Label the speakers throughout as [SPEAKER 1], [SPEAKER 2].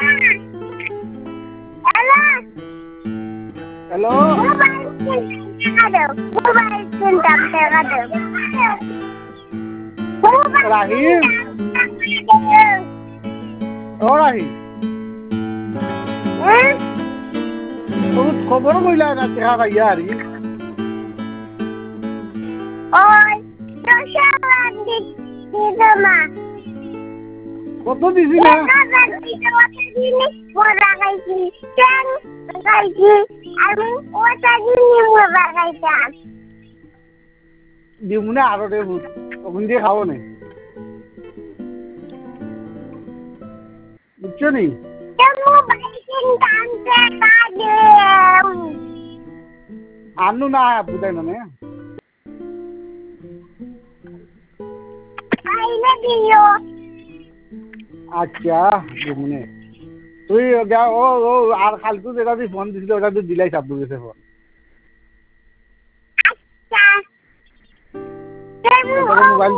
[SPEAKER 1] Hello. Rahim. Oh Rahim. Kamu খবর কইলা না দেখা ভাইয়া আরি
[SPEAKER 2] ওই দশাবান দিদমা
[SPEAKER 1] কত দিছি না দিমুনে আরো দে ভূত ওখান দিয়ে খাবো না বুঝছো নি আনু না বুঝাই মানে আচ্ছা দিমুনে তুই ও ও আর খালতু যেটা তুই ফোন দিছিল ওটা তুই দিলাই চাপ গেছে ফোন মোবাইল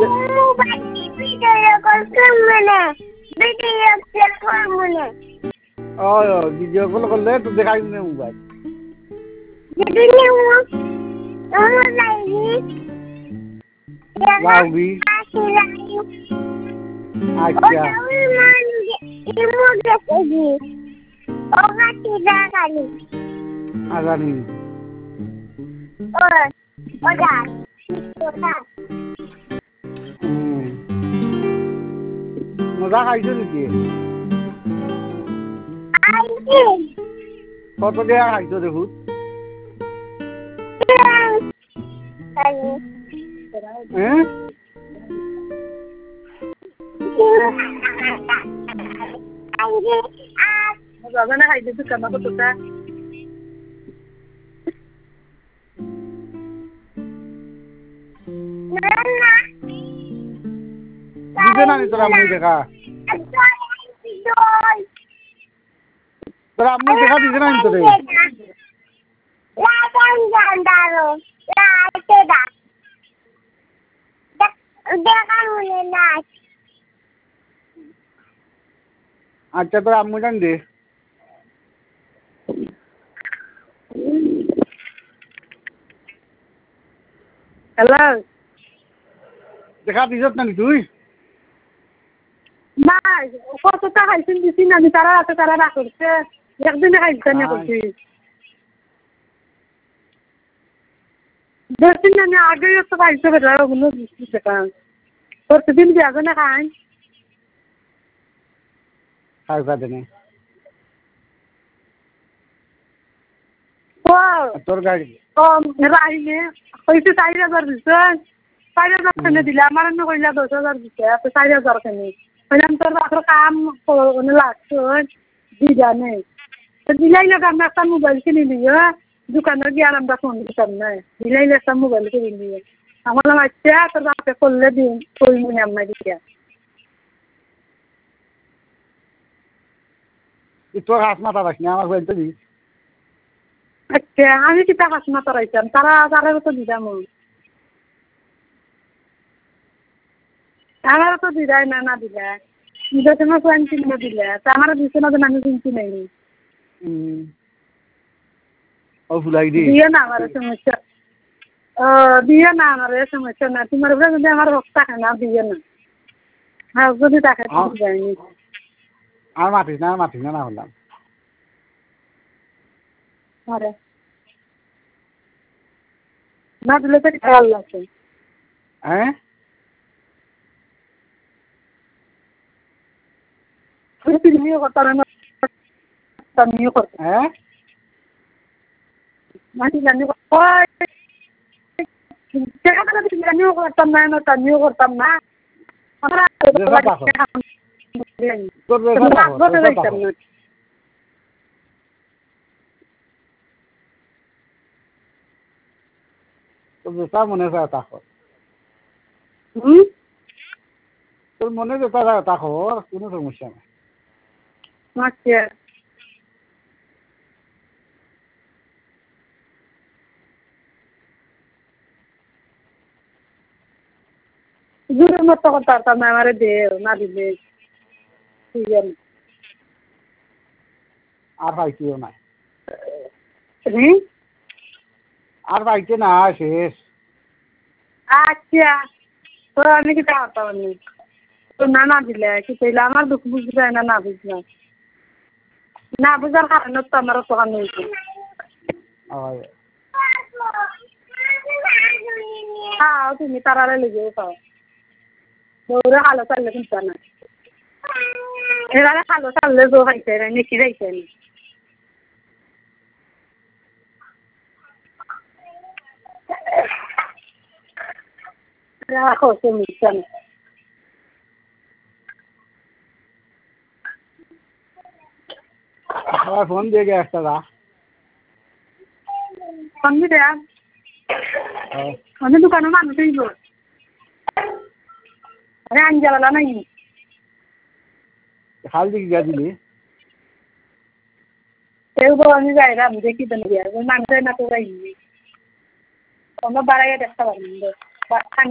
[SPEAKER 1] ভিডিও কল করলে তো দেখাই না মোবাইল লাউবি আচ্ছা আজানি মজা খাইছো নাকি কত দেয়া খাইছো দেখুন
[SPEAKER 3] Gagana খাইতে তো কামা কতটা
[SPEAKER 1] দিছে না তোরা মুই দেখা তোরা মুই দেখা দিছে না তোরে আচ্ছা তোর আম্মু জান দে
[SPEAKER 3] হ্যালো
[SPEAKER 1] দেখা দিছত না তুই
[SPEAKER 3] না কতটা খাইছেন দিছি না আমি তারা আছে তারা রাখছে একদিনে খাইছে না করছি দেখছেন না আগে তো খাইছে বেটা ওগুলো দিচ্ছি সেটা প্রতিদিন যাবে না খাই
[SPEAKER 1] খাইবা দেনে তোর গাড়ি
[SPEAKER 3] রাইলে হয়েছে 4,000 দিচ্ছে 4,000 কেনে দিলে আমার এমনি কইলা 10,000 দিচ্ছে 4,000 কেনে কইলাম তোর বাপের কাম লাগছে দিজানে দিলাইলে আমরা একটা মোবাইল কিনে নিয়ে দোকানে গিয়ে আর আমরা ফোন দিতাম না দিলাইলে একটা মোবাইল কিনে নিয়ে আমার আচ্ছা তোর বাপে করলে দিন কই মনে আমরা দিয়া
[SPEAKER 1] তোর হাত মাথা রাখনি আমার বলতে দিস
[SPEAKER 3] আচ্ছা আমি কিতা হাস মাথা রাখতাম তারা তো দিতাম আমারও তো দিলাই না দিলা নিজের সঙ্গে কোয়ান কিনে দিলে তা আমারও দিচ্ছে না আমি কিনছি নাই
[SPEAKER 1] ও ফুলাই দি
[SPEAKER 3] দিয়ে না আমার সমস্যা দিয়ে না আমার সমস্যা না তোমার উপরে যদি আমার হক থাকে না দিয়ে না হ্যাঁ যদি থাকে যায়নি
[SPEAKER 1] আর মাতিস না না হলাম
[SPEAKER 3] আরে না দিলে তো খেয়াল লাগছে
[SPEAKER 1] হ্যাঁ
[SPEAKER 3] তুমিও করতাম না আমিও করতাম
[SPEAKER 1] হ্যাঁ
[SPEAKER 3] জানিও করতাম না আমিও করতাম না
[SPEAKER 1] তোর মনে হয় তা খর তোর মনে যেটা তা খবর কোনো সমস্যা নাই
[SPEAKER 3] আচ্ছা দূরের মতো করতাম না আমার দে না দিলে ঠিক আছে
[SPEAKER 1] আর পাইতেও নাই
[SPEAKER 3] হুম
[SPEAKER 1] আর পাইতে না শেষ
[SPEAKER 3] আচ্ছা তো আমি কি চাওয়াতাম তো না দিলে কি চাইলে আমার দুঃখ বুঝতে চায় না বুঝলাম না বুঝার কারণে তো আমার তো আমি
[SPEAKER 1] হয়
[SPEAKER 3] হ্যাঁ তুমি তারারে লেগে পাও ওরা ভালো চাললে কিন্তু না এরা ভালো চাললে জো খাইছে নাকি খাইছে রাখো তুমি জানো
[SPEAKER 1] আবার ফোন দিয়ে গে একটা দা
[SPEAKER 3] আমি দেয়া আমি দোকানে মানুষ হইব আরে আঞ্জালা নাই
[SPEAKER 1] খাল দিকে গিয়া দিলি
[SPEAKER 3] কেউ তো আমি যাই না আমি দেখি তো মানুষ না তো যাই আমরা বাড়াইয়া দেখতে পারি